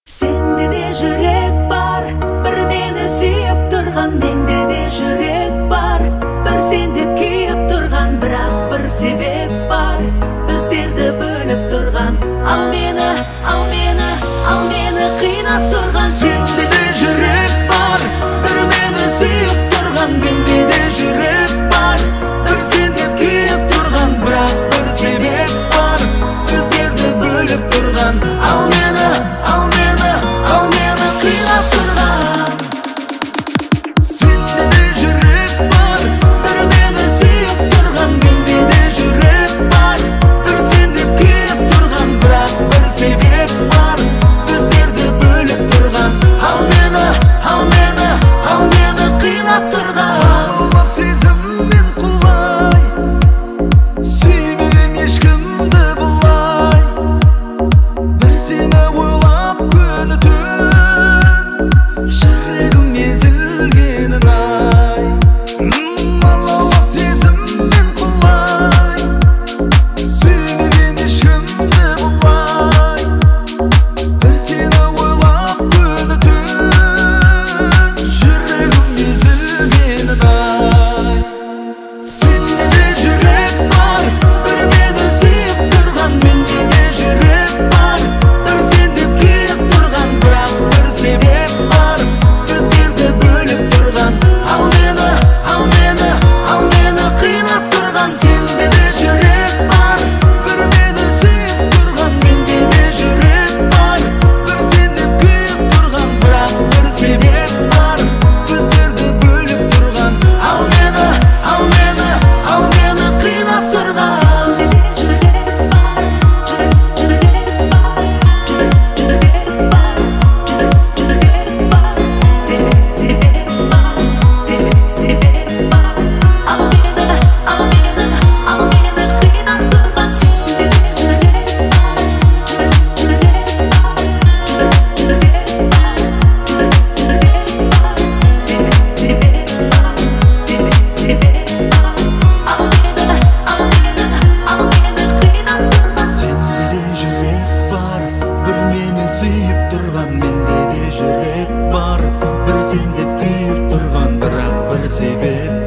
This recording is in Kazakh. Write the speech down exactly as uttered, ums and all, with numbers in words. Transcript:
Sende de жүрек бар, бір мені сүйіп тұрған. Менде де жүрек бар, бір сен деп күйіп тұрған. Бірақ бір себеп бар, біздерді бөліп тұрған. Ал мені, ал мені, ал мені қинап тұрған. Сенде де жүрек бар, бір мені сүйіп тұрған. Менде де жүрек бар, бір сен деп күйіп тұрған. Бірақ бір себеп бар, біздерді бөліп тұрған. Ал мені, ал мені, ал мені қинап тұрған. Сенде де жүрек бар, бір мені сүйіп тұрған. Менде де жүрек бар, бір сен деп күйіп тұрған. Бірақ бір себеп бар, біздерді бөліп тұрған. Ал мені, ал мені, ал мені қинап тұрған. Аулап сезіммен құлай, сүймегем ешкімді бұлай. Бір сені ойлап күні түн, жүрегім езілгенін ай. Аулап сезіммен құлай, сүймегем ешкімді бұлай. Бір сені ойлап күні түн, жүрегім езілгенін ай. Сенде де жүрек бар, бір мені сүйіп тұрған. Менде де жүрек бар, бір сен деп күйіп тұрған. Бірақ бір себеп бар, біздерді бөліп тұрған. Ал мені, ал мені, ал мені қинап тұрған. Сенде де жүрек бар, бір мені сүйіп тұрған. Менде де жүрек бар, бір сен деп күйіп тұрған. Бірақ бір себеп бар, біздерді бөліп тұрған. Ал мені, ал мені, ал мені қинап тұрған. Сенде де жүрек бар, жүрек, жүрек бар, жүрек, жүрек бар, жүрек, жүрек бар. Себеп, себеп бар, себеп, себеп бар. Ал мені, ал мені, ал мені қинап тұрған. Сенде де жүрек бар, жүрек, жүрек бар, жүрек, жүрек бар, жүрек, жүрек бар. Себеп, себеп бар, себеп, себеп бар. Ал мені, ал мені, ал мені қинап тұрған. Сенде де жүрек бар, бір мені сүйіп тұрған. Менде де жүрек бар, бір сен деп күйіп тұрған. Бірақ бір себеп